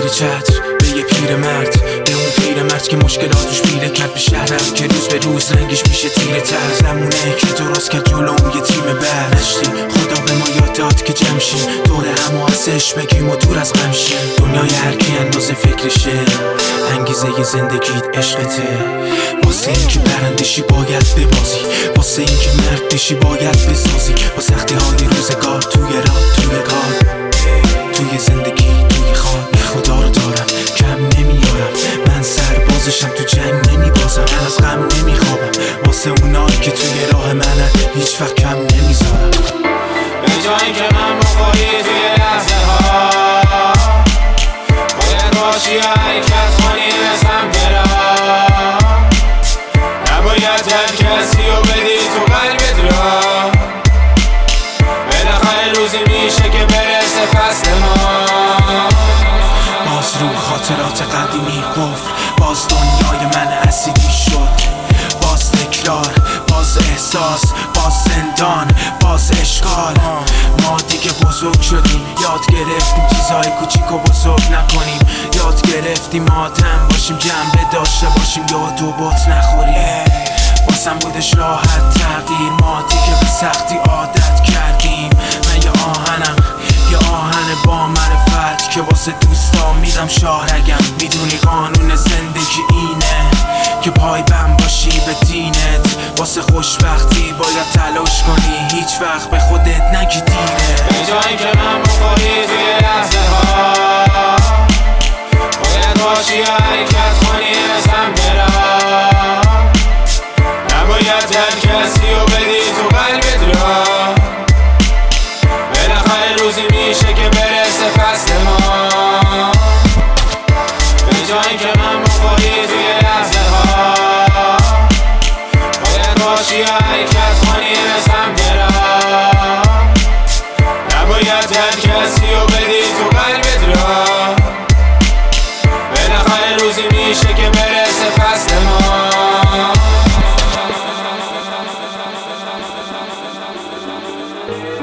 زیر چتر به یه پیرمرد، به اون پیرمرد که مشکلاتش میره کرد به شهرم، که روز به روز رنگش میشه تیره تر. زمونه که درست کرد جلوم یه تیم برنشتی، خدا به ما یاد داد که جمع شیم، دور هم و ازش بگیم و دور از غم شیم. دنیای هر کی اندازه فکرشه، انگیزه ی زندگیت عشقته. واسه این که برندشی باید ببازی، واسه این که مرد بشی باید بسازی، با سختی های روزگار توی راه توی کار توی زندگی توی خواب. خدا رو دارم کم نمیارم، من سربازشم تو جنگ نمیبازم، من از غم نمیخوابم واسه اونایی که توی راه منن، هیچ وقت کم نمیذارم. به جایی که من بخوری توی لحظه ها باید باشی حرکت کنی بزن برا، نباید هر کسی رو بدی تو قلبت را. بالاخره روزی میشه که برسه فصل ما، باز رو خاطرات قدیمی قفل، باز دنیای من اسیدی شد، باز تکرار، باز احساس، باز زندان، باز اشکال. ما دیگه بزرگ شدیم، یاد گرفتیم چیزهای کوچیک و بزرگ نکنیم، یاد گرفتیم آدم باشیم، جنبه داشته باشیم، یاد و بط نخوریم. واسم بودش راحت تغییر، ما دیگه به سختی عادت کردیم. من یه آهنم، یه آهن با معرفت که واسه دوستا میدم شاهرگم. میدونی قانون زندگی اینه که پای بم باشی به دینت، واسه خوشبختی باید تلاش کنی، هیچ وقت به خودت نگی دیره. به جایی که من بخوری توی لحظه ها باید باشی حرکت کنی بزن برا، نباید هر کسی رو بدی تو قلبت را. بالاخره روزی میشه که برسه فصل ما، به جایی که من بخوری توی لحظه ها باید باشی حرکت کنی بزن برا، نباید هر کسی رو بدی تو قلبت را. بالاخره روزی میشه که برسه فصل ما.